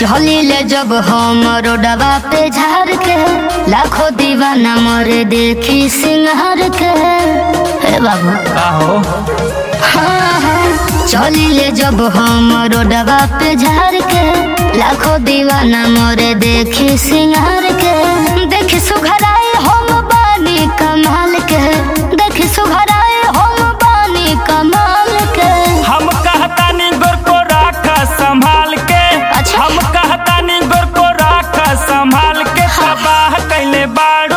चली ले जब हम रोडवा पे झाड़ के लाखों दीवाना मोरे देखी सिंगार के। हे बाबू हो हाँ हाँ चली ले जब हम रोडवा पे झाड़ के लाखों दीवाना मोरे देखी सिंगार के। देखी सुघराए हम बानी कमाल के, देखी सुघराए हम बानी कमाल के। हम कहतानी गोर को राखा संभाल के। अच्छा। हम कहतानी गोर को राखा संभाल के। तबाह कैले बाड़ू,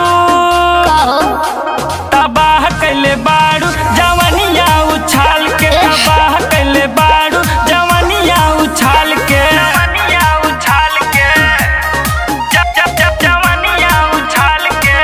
तबाह कैले बाड़ू जवनिया उछाल के। तबाह कैले बाड़ू जवनिया उछाल के, जवनिया उछाल के, जब जब जब जवनिया उछाल के।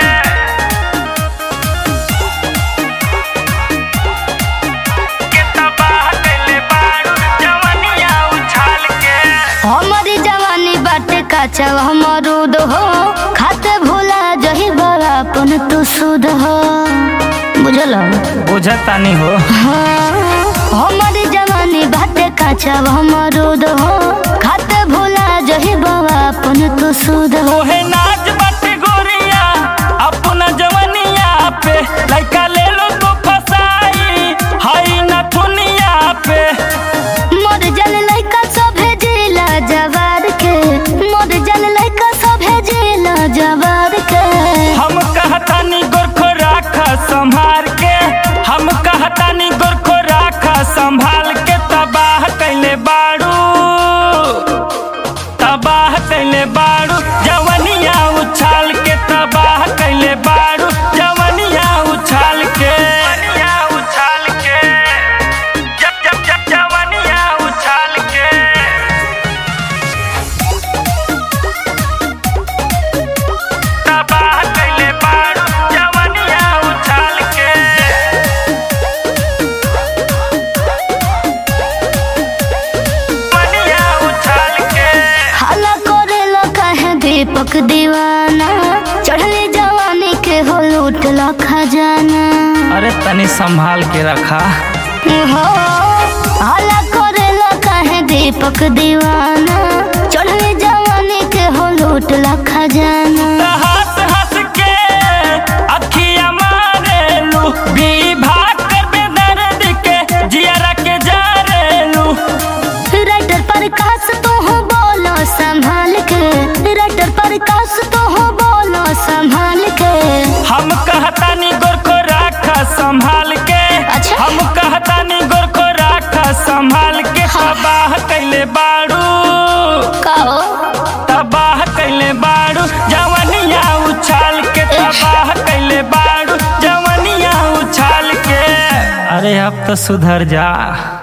तबाह कैले बाड़ू जवनिया उछाल के। हमारी जवानी बाटे काचा अमरूद हो, खाते भूला जही बड़ापन तू सुध हो। बुझल बुझतानी हो। हाँ हमारी जवानी बाटे काचा अमरूद हो, खाते भूला जही बड़ापन तू सुध हो। ओहे नाच बाटे गोरिया अपना जवनिया पे, लइका ले लो तो फसाई हाई नथुनिया पे। मोर जल लइका सभे जिला जवार के, मोर जल लइका सभे जिला जवार के। हम कहतानी गोरखो राखा संभाल के। हम कहतानी गोरखो राखा संभाल के। तबाह कैले बाड़ू, तबाह कैले बाड़ू जवनिया उछाल के। तबाह कैले बाड़ू जवनिया उछाल के, जवनिया उछाल के, जब जब जब जवनिया उछाल के। तबाह कैले बाड़ू जवनिया उछाल के। जवनिया उछाल के। हाला करेला काहे दीपक दीवाना, चढ़ले जवानी के हो लूटला खजाना। अरे तनी संभाल के रखा। हो हाला करेला काहे दीपक दीवाना, चढ़ले जवानी के हो लूटला खजाना। हंस हंस के अखिया मारेलू, विभाग कर बेदर्द के जियरा के जारेलू। राइटर प्रकाश तो हो बोलो संभाल के, राइटर प्रकाश तो हो बोलो संभाल के। हम कहतानी गोर को राखा संभाल के। अच्छा। हम कहतानी गोर को राखा संभाल के। तबाह कैले बाड़ू, कहो तबाह कैले बाड़ू जवनिया उछाल के। तबाह कैले बाड़ू जवनिया उछाल के। अरे अब तो सुधर जा।